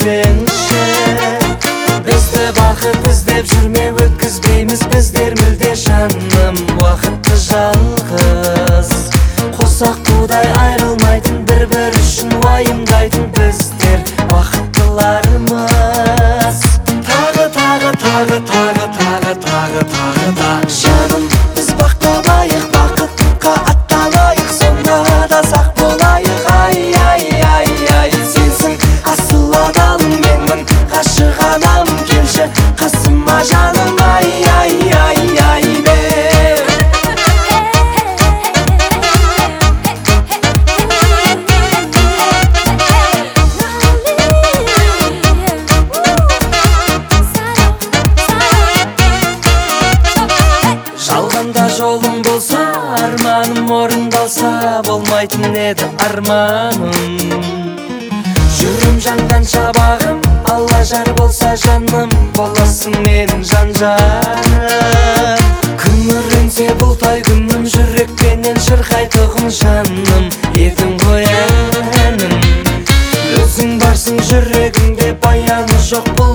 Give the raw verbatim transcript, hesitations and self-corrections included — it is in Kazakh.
өткізбеңізші. Бізді бақыт іздеп жүрме, өткізбейміз біздер мүлде жаным. Уақытты жалғыз қосақ қудай айрылмайтын, бір-бір үшін уайымдайтын біздер бақыттылармыз. Тағы, тағы, тағы, тағы, тағы, тағы, тағы да жаным, біз бақталайық, бақытқа аттанайық, сонда да сақ болайық. Ай, ай, ай, ай, сенсің асыл адалым, менмін ғашық анам, келші қасыма жаным. Ай, ай, ай, ай, бер. Жалғанда жолым болса, арманым орындалса, болмайтын еді арманым. Жүрім жанған шабағым, алла жар болса жаным, боласың менің жан-жарым. Күңіренсе бұлтай күнім, жүрекпенен шырқайтұғын жаным, едің ғой әнім. Өзің барсың жүрегімде, баяны жоқ бұл